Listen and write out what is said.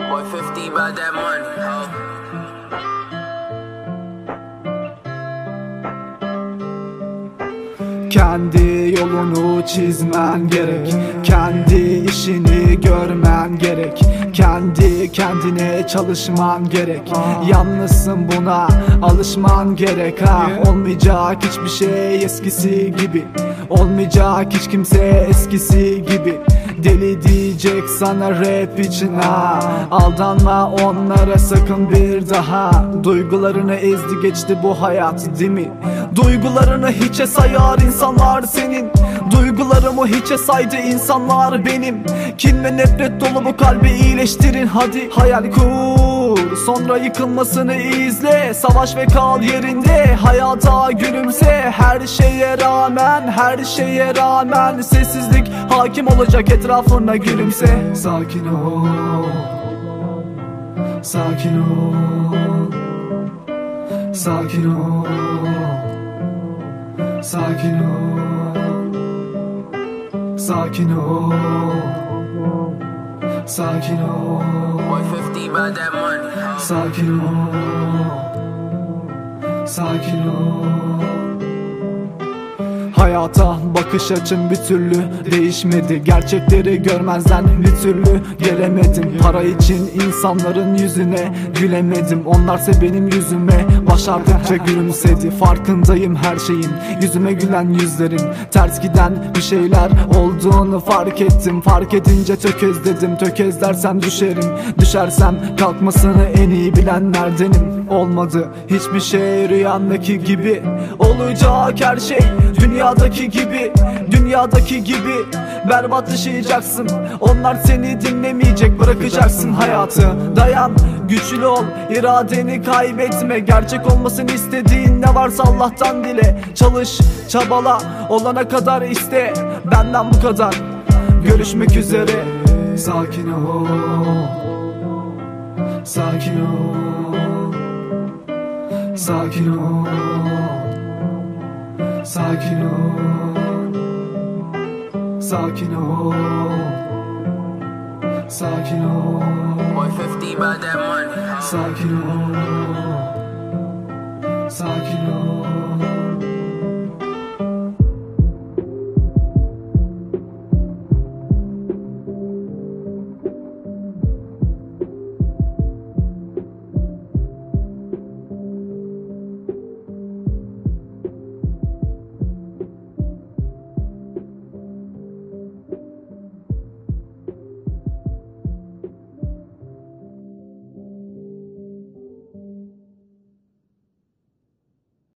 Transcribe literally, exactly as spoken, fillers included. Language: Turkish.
Boy fifty about that money, ho. Kendi yolunu çizmen gerek, kendi işini görmen gerek, kendi kendine çalışman gerek. Yalnızsın, buna alışman gerek ha. Olmayacak hiçbir şey eskisi gibi, olmayacak hiç kimse eskisi gibi. Deli diyecek sana rap için ha. Aldanma onlara sakın bir daha. Duygularını ezdi geçti bu hayat, değil mi? Duygularını hiçe sayar insanlar senin. Duygularımı hiçe saydı insanlar benim. Kin ve nefret dolu bu kalbi iyileştirin hadi. Hayal kur, sonra yıkılmasını izle. Savaş ve kal yerinde, hayata gülümse. Her şeye rağmen, her şeye rağmen sessizlik hakim olacak etrafına, gülümse. Sakin ol, sakin ol, sakin ol, sakin ol, sakin ol, sakin ol. Boy fifty about that money, ho. Sakin ol, sakin ol. Hayata bakış açım bir türlü değişmedi. Gerçekleri görmezden bir türlü gelemedim. Para için insanların yüzüne gülemedim. Onlarsa benim yüzüme başardıkça gülümsedi. Farkındayım her şeyin, yüzüme gülen yüzlerin. Ters giden bir şeyler olduğunu fark ettim. Fark edince tökezledim. Tökezlersem düşerim, düşersem kalkmasını en iyi bilenlerdenim. Olmadı hiçbir şey rüyandaki gibi, olacak her şey dünyadaki gibi, dünyadaki gibi. Berbat yaşayacaksın, onlar seni dinlemeyecek, bırakacaksın hayatı. Dayan, güçlü ol, iradeni kaybetme. Gerçek olmasını istediğin ne varsa Allah'tan dile. Çalış, çabala, olana kadar iste. Benden bu kadar, görüşmek üzere. Sakin ol, sakin ol, sakin ol, sakin ol, sakin ol, sakin ol. Boy fifty about that money, ho. Sakin ol, sakin ol.